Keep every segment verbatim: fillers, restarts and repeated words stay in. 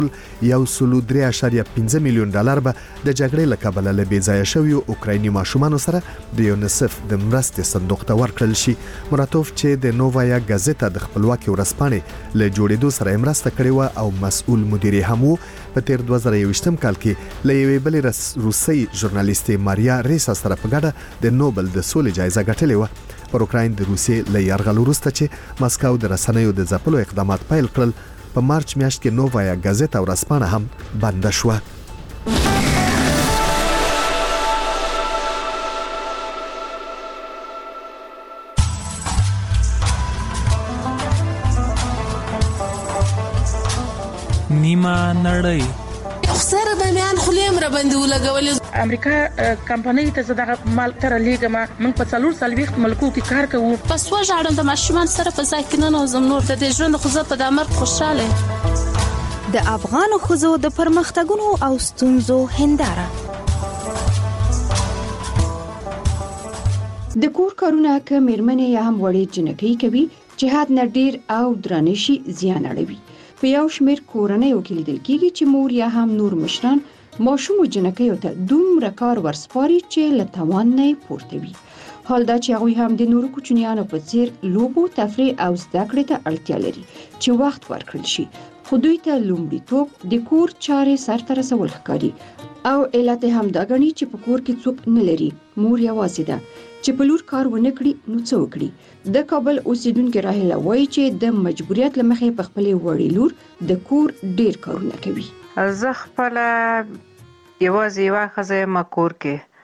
یو سلو درې اعشاریه پنځه میلیون ډالر به د جګړې له کبله له بېځایه شویو اوکرایني ماشومانو سره د یونیسف د مرستې صندوق ته ورکړل شي. مراتوف چې د نووایا غازټا د خپلواکي ورځپاڼې له جوړېدو سره مرسته کړې و او مسؤل مدیر هم و، په تیر دوه زره یوویشتم کال کې له یوې بلې روسي ژورنالیستې ماریا ریسا سره په ګډه د نوبل د سولې جایزه ګټلې و. پر اوکراین د روسیې له یرغل وروسته چې مسکو د رسنیو د ځپلو اقدامات پیل کړل، په مارچ میاشت کې نووایا غازټا ورځپاڼه هم بنده شوه. نیمه نړۍ سره به میان خلیم را باندې ولګولې. امریکا کمپنۍ ته زده مال تر لیګه ما من په څلور سالويخت ملکو کې کار کوو. پس وژاړم د ماشومان سره په ځای کې نه نوزم نور د دې ژوند خو زه په د امر خوشاله. د افغان خزو د پرمختګونو او ستونزو هنداره. د کور کارونه که میرمنې یا هم وړې جنکۍ کوي چې حد نه ډیر او درانه شي زیان اړوي. په یو شمېر کورنیو کې لیدل کېږي چې مور یا هم نور مشران ماشوم او جنکیو ته دومره کار ورسپاري چې له توان نه پورته وي. حال دا چې هغوی هم د نورو کوچنیانو په څیر لوبو، تفریح او زده کړې ته اړتیا لري چې وخت ورکړل شي، خو دوی ته لومړیتوب د کور چارې سرته رسول ښکاري او علت هم دا ګڼي چې په کور کې څوک نه لري، مور یوازې ده چې په لور کار ونه کړي نو څه وکړي. د کابل اوسیدونکو راهله وایي چې د مجبوریت له مخې په خپلې وړې لور د کور ډیر کارونه کوي. زه خپل یوازې یوه ښځه یم کور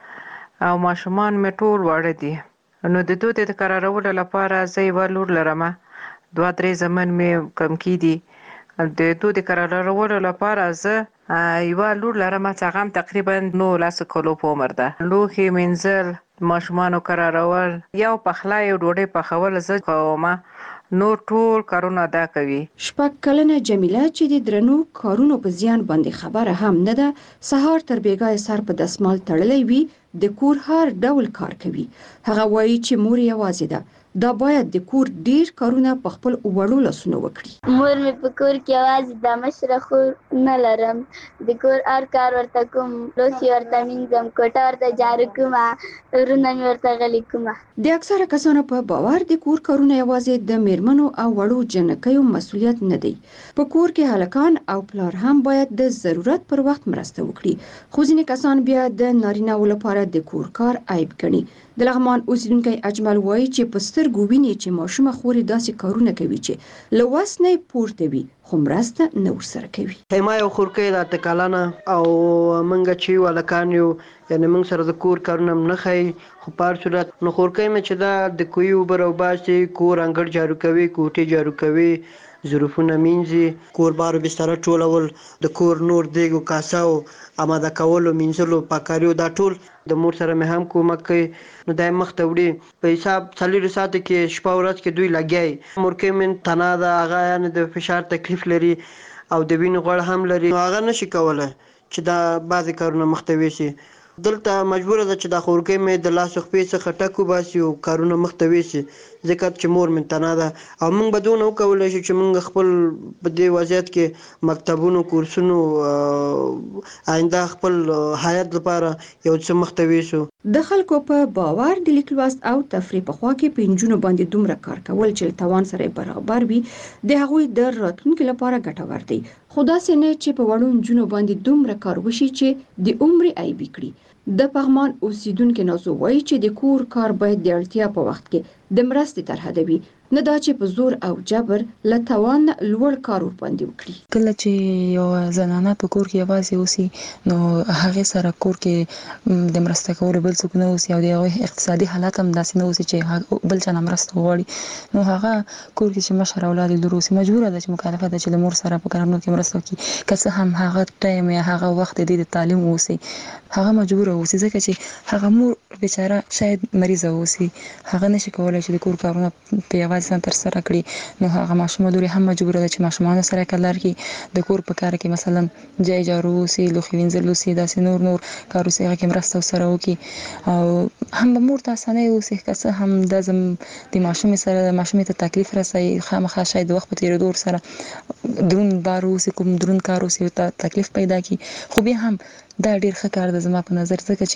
کې او ماشومان مې ټول واړه دي، نو د دوی د قرارولو لپاره زه یوه لور لرم، دوه درې زامن مې کم کېدي. د دوی د قرارولو لپاره زه یوه لور لرم چې هغه هم تقریبا نولس کالو په عمر ده. لوښي مینځل، ماشومانو قرارول، یو پخلی او ډوډۍ پخول زه کوم، نور ټول کارونه دا کوي. شپږ کلنه جمیله چې د درنو کارونو په زیان باندې خبره هم نه ده، سهار تر بیګای سر په دسمال تړلی وي، د کور هر ډول کار کوي. هغه وایي چې مور یوازې ده، دا باید د کور ډیر کارونه په خپل وړو لاسونو وکړي. مور مې په کور کې یوازې د مشره خور نه لرم، د کور هر کار ورته کوم، لوښي ورته مینځم، کوټه ورته جارو کوم، ورونه مې ورته غلي کوم. د اکثره کسانو په باور د کور کارونه یوازې د میرمنو او وړو جنکیو مسؤلیت نه دی. په کور کې هلکان او پلار هم باید د ضرورت پر وخت مرسته وکړي، خو ځینې کسان بیا د نارینه‌و لپاره د کور کار عیب ګڼي. د لغمان اوسیدونکی اجمل وایي چې په سترګو ویني چې ماشومه خوري داسې کارونه کوي چې له وس نه پورته وي، خو مرسته نه ورسره کوي. ما یو خورکۍ ده اته کلنه او موږ چې یو هلکان یو، یعنې موږ سره د کور کارونه هم نه ښایي، خو په هر صورت نو خورکۍ مې چې ده د کوهي اوبه راوباسي، کور انګړ جارو کوي، کوټې جارو کوي، ظروفونه مینځي، کور بار بستره ټولول، د کور نور دیګ او کاسه او آماده کولو، مینځلو، پاکاریو، دا ټول د مور سره مې هم کومک کوي. نو دا یې مخته وړي. په حساب څلورو ساعتو کې شپه ورځ کې دوی لګیا وي. مورکۍ مې تنه ده، هغه یعنې د فشار تکلیف لري او د وینې غوړ هم لري، نو هغه نشي کولی چې دا بعضې کارونه مخته ویسي. دلته مجبوره ده چې دا خورکۍ مې د لاس خپې څخه ټک وباسي او کارونه مخته ویسي، ځکه چې مور مې تنه ده. او موږ به دونه وکولی شو چې موږ خپل په دې وضعیت کې مکتبونو، کورسونو، آینده خپل حیات لپاره یو څه مخته ویسو. د خلکو په باور د لیک لوست او تفریح په خوا کې په نجونو باندې دومره کار کول چې له توان سره برابر وي، د هغوی د راتلونکي لپاره ګټور دی. خو داسې نه چې په وړو نجونو باندې دومره کار وشي چې د عمر عیبي کړي. د پغمان اوسیدونکو نازو وایي چې د کور کار باید د اړتیا په وخت کې د مرستې تر حده وي، نه دا چې په زور او جبر له توان لوړ کار ورباندې وکړي. کله چې یو زنانه په کور کې یوازې اوسي، نو هغه سره کور کې د مرسته کولو بل څوک نه اوسي او د هغه اقتصادي حالت هم داسې نه اوسي چې بل چا نه مرسته وغواړي، نو هغه کور کې چې مشر اولاد لور اوسي مجبوره ده چې مکلفه ده چې له مور سره په کارونو کې مرسته وکړي، که څه هم هغه ټایم یا هغه وخت د دې تعلیم اوسي، هغه مجبوره اوسي، ځکه چې هغه مور بیچاره شاید مریضه اوسي، هغه نشي کولای چې د کور کارونه په یوازې تر سره کړي نو هغه ماشوم لوري هم مجبور ده چې ماشومان سره کلر کې د کور په کار کې مثلا جای جارو سي لوخي وینځل سي داسې نور نور کارو سي هغه کې مرسته سره وکي او هم مور تاسو نه اوسې که هم د زم د ماشوم سره ماشوم ته تکلیف راسي خامخا شاید وخت په تیر دور سره درون بارو سي کوم درون کارو سي ته تکلیف پیدا کی خو به هم دا ډیر ښه کار ده زما په نظر ځکه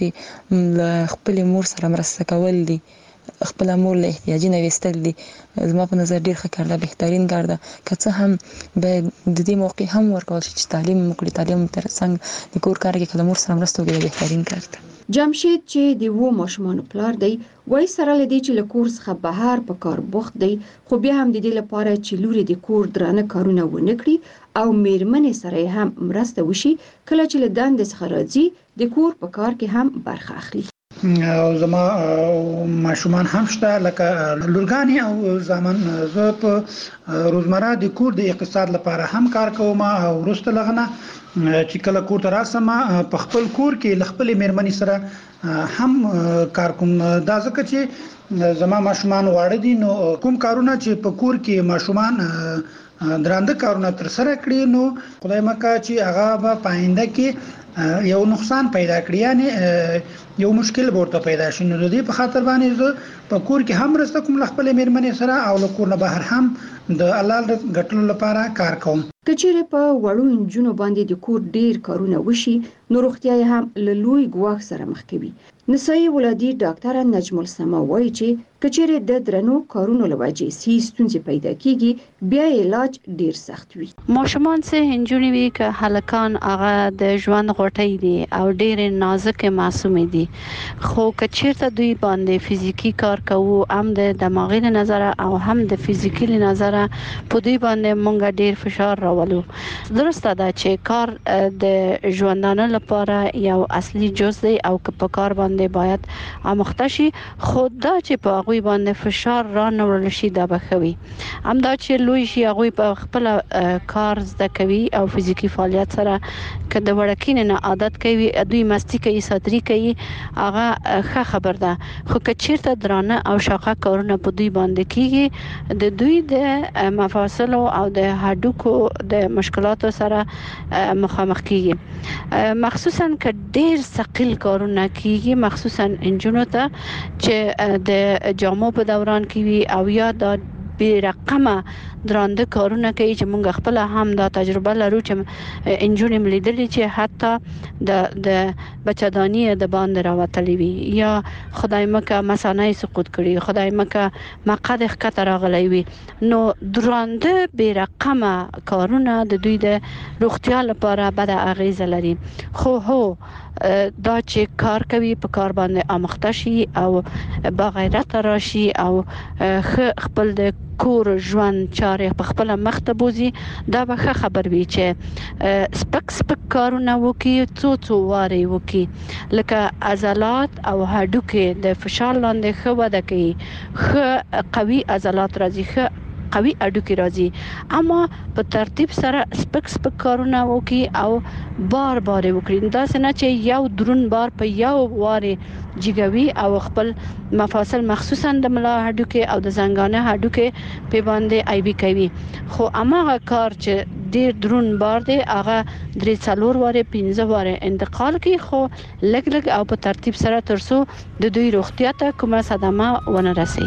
چې خپل مور سره مرسته کول دي خپل مور له احتیاجي نه وستل دي زما په نظر ډیر ښه کار ده بهترین کار ده که څه هم به د دې موقع هم ورکول شي چې تعلیم وکړي تعلیم تر څنګ د کور کار کې کله مور سره مرسته وکړي بهترین کار ده جمشید چې د وو ماشومان پلار دی وای سره لدی چې له کور څخه بهر په کار بوخت دی خو بیا هم د دې لپاره چې لوري د کور درانه کارونه ونه کړي او میرمنې سره هم مرسته وشي کله چې له دندې څخه راځي د کور په کار کې هم برخه اخلي او زما ماشومان هم شته لکه لورګانی او زمان زه په روزمره د کور د اقتصاد لپاره هم کار کوم او ورسته لغنه چې کله کور ته راسم په خپل کور کې خپل میرمنې سره هم کار کوم دا ځکه چې زما ماشومان واړه دي نو کوم کارونه چې په کور کې ماشومان درانده کارونه تر سره کړی نو خدای مکه چې هغه په پاینده کې یو نقصان پیدا کړی یعنی یو مشکل ورته پیدا شي نو د دې په خاطر باندې زه په کور کې هم رسته کوم خپل میرمنې سره او له کور نه بهر هم د الله ګټلو لپاره کار کوم کچېره په وړو انجونو باندې د کور ډیر کارونه وشي نو روغتیا هم له لوی ګواښ سره مخ کوي نسایي ولادي ډاکټر نجم السما وایي چې کچېره د درنو کارونو لوجې سي ستونزې پیدا کیږي بیا علاج ډیر سخت وي ماشومان سه انجونی وی که هلکان هغه د ژوند غټي دي او ډیر نازک معصوم دي خو کچېرته دوی باندې فزیکی کار کوو هم د دماغي نظر او هم د فزیکی نظر په دوی باندې مونږ ډیر فشار راولو درسته ده چې کار د ژوندانه لپاره یو اصلي جز دی او که په کار باندې باید آموخته شي خو دا چې په هغه باندې فشار را نورل شي دا بخوي هم دا چې لوی شي هغه په خپل کار زده کوي او فزیکی فعالیت سره که د وړکین نه عادت کوي دوی مستی کوي ساتري کوي هغه ښه خبر ده خو که چیرته درانه او شاقه کارونه په دوی باندې کیږي د دوی د مفاصل او د هډوکو د مشکلاتو سره مخامخ کیږي مخصوصا که ډیر ثقيل کارونه کیږي مخصوصا انجونو ته چې د جامو په دوران کې وي او یا د بی رقمه درانده کارونه کوي چې موږ خپل هم دا تجربه لرو چې انجونې ملیدلې چې حتی د د بچدانی د باندې راوتلې وي یا خدای مکه مسانه سقوط کړي خدای مکه مقد خطر راغلی وي نو درانده بی رقمه کارونه د دوی د روغتیا لپاره بد اغیزه لري خو هو دا چې کار کوي په کار باندې آموخته شي او با غیرت راشي او خپل د کور ژوند چارې په خپل مخته بوزي دا به خبر وي چې سپک سپک کارونه وکي څو څو واره وکي لکه عضلات او هډوکي د فشار لاندې خو وده کوي خو قوي عضلات راځي خو قوي اډوکی راځي اما په ترتیب سره سپک سپک کارونه وکي او بار بار وکړي دا څنګه چې یو درون بار په یو واره جګوي او خپل مفاصل مخصوصا د ملا هډوکی او د زنګانه هډوکی په باندې ای بي کوي خو اماغه کار چې ډیر درون بار دی هغه درې څلور واره پنځه واره انتقال کوي خو لګ لګ او په ترتیب سره ترسو د دوی روغتیا ته کومه صدمه ونه رسي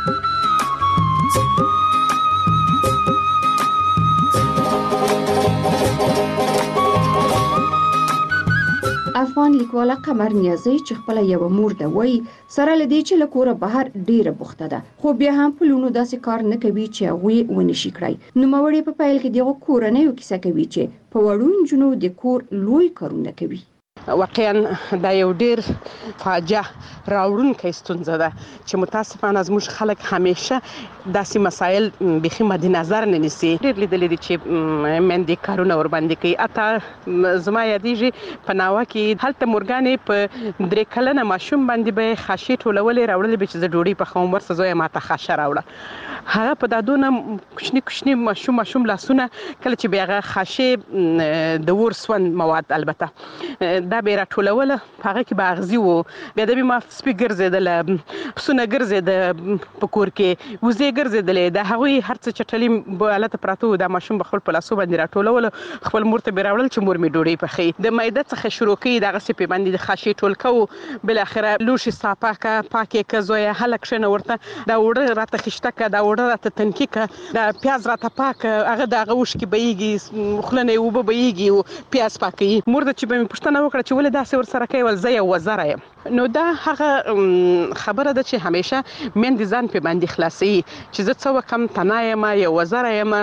افغان لیکواله قمر نیازی چې خپل یو مور ده وای سره لدی چې له کوره بهر ډیره بوخته ده خو بیا هم په لونو داسې کار نه کوي چې هغه ونشي کړای نو موري په پایل کې دغه کورنۍ کیسه کوي چې په وړو جنو د کور لوی کارونه کوي واقعا دا یو ډیر فاجعه راوړونکې ستونزه ده چې متاسفانه زموږ خلک همیشه داسې مسایل بخي مد نظر نه نیسي ډیر لیدل دي چې مندې کارونه ور باندې کوي اته زما یادېږي په ناوه کې هلته مورګانې په درې کلنه ماشوم باندې به خاشې ټولولې راوړلې به چې زه ډوډۍ پخوم ورسه زوی ماته خاشه راوړه هغه په دادونه کوچني کوچني ماشوم ماشوم لاسونه کله چې بیا هغه خاشې د ور سون مواد البته دا به راټولوله هغه کې به اغزي وو بیا د ما سپي ګرځېدله پسونه ګرځېده په کور کې وزې ګرځېدلې د هغوی هر څه چټلي هلته پراته وو دا ماشوم به خپل په لاسو باندې راټولوله خپل مور ته به راوړل چې مور مې ډوډۍ پخوي د معده څخه شروع کوي دغسې پې باندې د خاشې ټول کوو بالاخره لوښي صافه کړه پاکې کړه زویه هله کښېنه ورته دا اوړه راته خیشته کړه دا اوړه راته تنکي کړه دا پیاز راته پاک هغه د هغه اوښکې بهیږي خوله نه یې اوبه بهیږي او پیاز پاکوي مور ده چې به مې پوښتنه وکړه چې ولې داسې ورسره کوي ول زه یو وزره یم نو دا هغه خبره ده چې همیشه میندې ځان پې باندې خلاصوي چې زه څه وکړم تنها یم یو وزره یم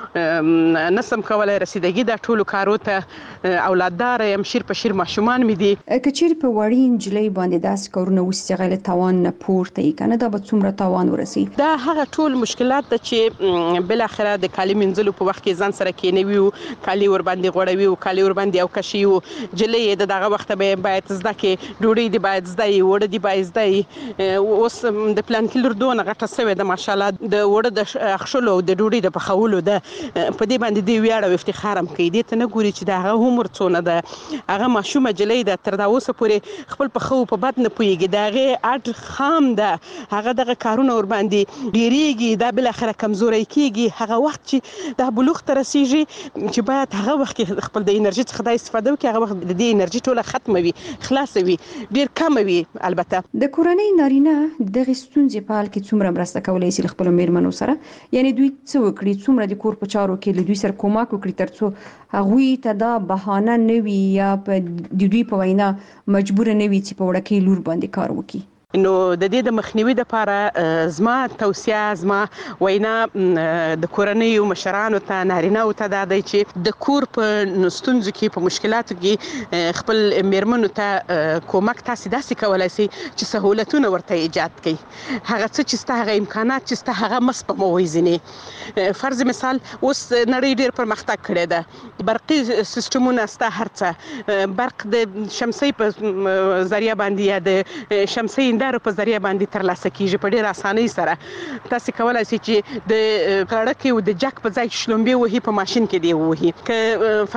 نسم کولی رسیدګي دا ټولو کارو ته اولادداره یم شیر په شیر ماشومان مې دي که چیرې په وړې نجلۍ باندې داسې کارونه وشي چې هغه له تاوان نه پورته وي که نه دا به څومره تاوان ورسوي دا هغه ټول مشکلات ده چې بالاخره د کالي مینځلو په وخت کې ځان سره کېنوي او کالي ورباندې غوړوي او کالي ورباندې اوکشي او جلۍ یې د دغه وخته به باید زده کړي ډوډۍ دې باید زده وي اوړه دې باید زده وي اوس د پلانکي لور دونه غټه سوې ده ماشاءالله د اوړه د اخښلو او د ډوډۍ د پخولو ده په دې باندې دوی ویاړ او افتخار هم کوي دې ته نه ګوري چې د هغه عمر څونه ده هغه ماشومه جلۍ ده تر دا اوسه پورې خپل په ښه او په بد نه پوهېږي د هغې اډ خام ده هغه دغه کارونه ورباندې ډېرېږي دا بالاخره کمزوری کېږي هغه وخت چې دا بلوغ ته رسېږي چې باید هغه وخت کې خپل د انرژي څخه دا استفاده وکړي هغه وخت د دې انرژي ټوله ختمه وي خلاصه وي ډېر کمه وي البته د کورنۍ نارینه دغې ستونزې په حال کې څومره مرسته کولی شي له خپلو مېرمنو سره یعنې دوی څه وکړي څومره د کور په چارو کې له دوی سره کومک وکړي تر څو هغوی ته دا بهانه نه وي یا په د دوی په وینا مجبوره نه وي چې په وړکۍ لور باندې کار وکړي نو د دې د مخنیوي لپاره زما توصیه زما وینا د کورنیو مشرانو ته نارینه‌و ته دا دی چې د کور په ستونزو کې په مشکلاتو کې خپل میرمنو ته کومک تاسې داسې کولی شئ چې سهولتونه ورته ایجاد کړئ هغه څه چې ستا هغه امکانات چې ستا هغه مس په موازنې فرض مثال اوس نړۍ ډېر پرمختګ کړی ده برقي سیسټمونه ستا هر څه برق د شمسۍ په ذریعه باندې یا د شمسۍ دارو په ذریعه باندې ترلاسه کیږي په ډېر اسانۍ سره تاسې کولی شئ چې د غړکې او د جک په ځای کې شلومبې وهي په ماشین کې دی ووهي که